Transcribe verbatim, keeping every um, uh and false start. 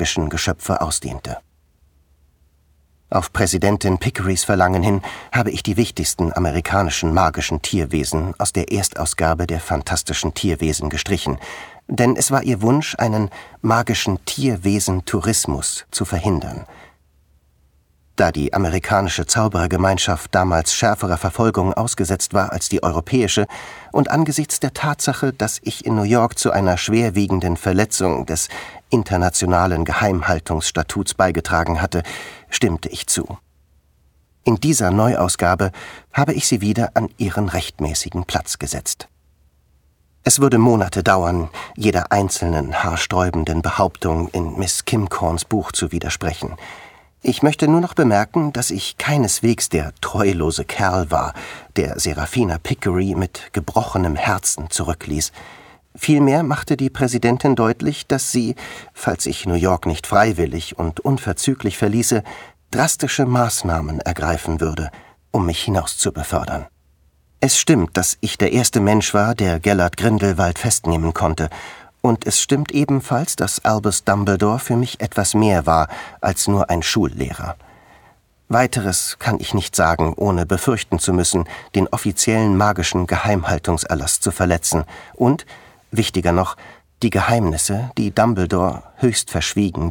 magischen Geschöpfe ausdehnte. Auf Präsidentin Picquarys Verlangen hin habe ich die wichtigsten amerikanischen magischen Tierwesen aus der Erstausgabe der Fantastischen Tierwesen gestrichen, denn es war ihr Wunsch, einen magischen Tierwesen-Tourismus zu verhindern. Da die amerikanische Zauberergemeinschaft damals schärferer Verfolgung ausgesetzt war als die europäische und angesichts der Tatsache, dass ich in New York zu einer schwerwiegenden Verletzung des internationalen Geheimhaltungsstatuts beigetragen hatte, stimmte ich zu. In dieser Neuausgabe habe ich sie wieder an ihren rechtmäßigen Platz gesetzt. Es würde Monate dauern, jeder einzelnen haarsträubenden Behauptung in Miss Kimcorns Buch zu widersprechen. Ich möchte nur noch bemerken, dass ich keineswegs der treulose Kerl war, der Serafina Picquary mit gebrochenem Herzen zurückließ. Vielmehr machte die Präsidentin deutlich, dass sie, falls ich New York nicht freiwillig und unverzüglich verließe, drastische Maßnahmen ergreifen würde, um mich hinaus zu befördern. Es stimmt, dass ich der erste Mensch war, der Gellert Grindelwald festnehmen konnte, und es stimmt ebenfalls, dass Albus Dumbledore für mich etwas mehr war als nur ein Schullehrer. Weiteres kann ich nicht sagen, ohne befürchten zu müssen, den offiziellen magischen Geheimhaltungserlass zu verletzen und, wichtiger noch, die Geheimnisse, die Dumbledore höchst verschwiegen